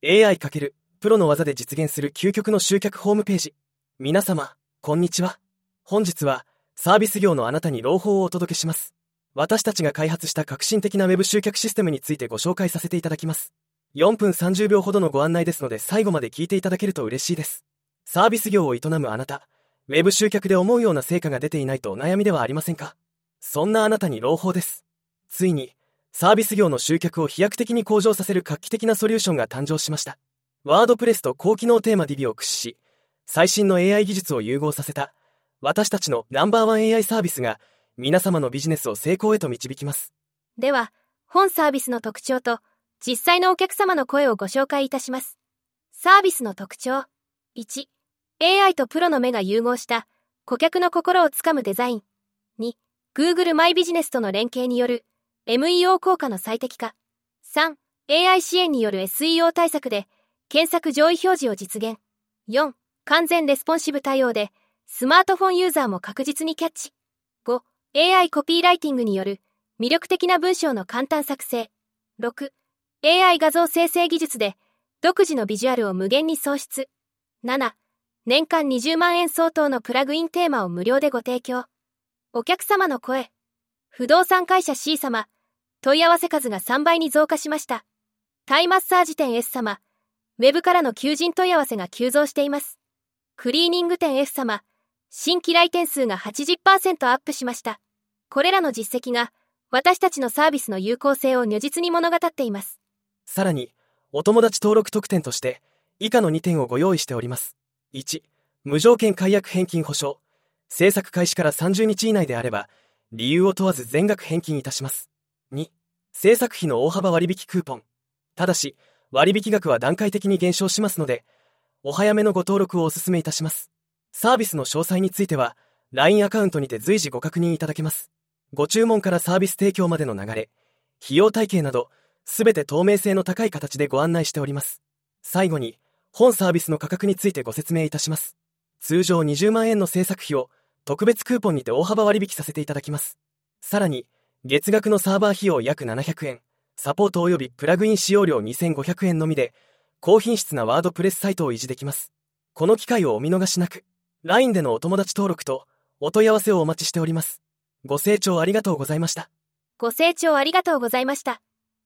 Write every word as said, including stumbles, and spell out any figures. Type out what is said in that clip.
エーアイ× プロの技で実現する究極の集客ホームページ。皆様、こんにちは。本日は、サービス業のあなたに朗報をお届けします。私たちが開発した革新的なウェブ集客システムについてご紹介させていただきます。よんぷんさんじゅうびょうほどのご案内ですので、最後まで聞いていただけると嬉しいです。サービス業を営むあなた、ウェブ集客で思うような成果が出ていないとお悩みではありませんか？そんなあなたに朗報です。ついに、サービス業の集客を飛躍的に向上させる画期的なソリューションが誕生しました。ワードプレスと高機能テーマ ディビ を駆使し、最新の エーアイ 技術を融合させた、私たちのナンバーワン エーアイ サービスが、皆様のビジネスを成功へと導きます。 では、本サービスの特徴と、実際のお客様の声をご紹介いたします。サービスの特徴。いち、エーアイ とプロの目が融合した、顧客の心をつかむデザイン。に、Google マイビジネスとの連携による、エムイーオー 効果の最適化。さん、エーアイ 支援による エスイーオー 対策で、検索上位表示を実現。よん、完全レスポンシブ対応で、スマートフォンユーザーも確実にキャッチ。ご、エーアイ コピーライティングによる、魅力的な文章の簡単作成。ろく、エーアイ 画像生成技術で、独自のビジュアルを無限に創出。なな、年間にじゅうまんえん相当のプラグインテーマを無料でご提供。お客様の声。不動産会社 C 様、問い合わせ数がさんばいに増加しました。タイマッサージ店 S 様、ウェブからの求人問い合わせが急増しています。クリーニング店 F 様、新規来店数が はちじゅっパーセント アップしました。これらの実績が、私たちのサービスの有効性を如実に物語っています。 さらに、お友達登録特典として、以下のにてんをご用意しております。いち、無条件解約返金保証。制作開始からさんじゅうにち以内であれば、理由を問わず全額返金いたします。に、制作費の大幅割引クーポン。ただし、割引額は段階的に減少しますので、お早めのご登録をお勧めいたします。サービスの詳細については、ライン アカウントにて随時ご確認いただけます。ご注文からサービス提供までの流れ、費用体系など、すべて透明性の高い形でご案内しております。最後に、本サービスの価格についてご説明いたします。通常にじゅうまんえんの制作費を、特別クーポンにて大幅割引させていただきます。さらに、月額のサーバー費用約ななひゃくえん、サポート及びプラグイン使用料にせんごひゃくえんのみで、高品質なワードプレスサイトを維持できます。この機会をお見逃しなく、ライン でのお友達登録と、お問い合わせをお待ちしております。ご清聴ありがとうございました。 ご清聴ありがとうございました。